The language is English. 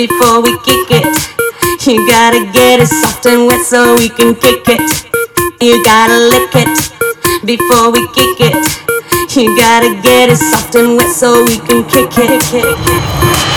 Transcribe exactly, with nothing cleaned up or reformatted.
before we kick it. You gotta get it soft and wet so we can kick it. You gotta lick it before we kick it. You gotta get it soft and wet so we can kick it. Kick it.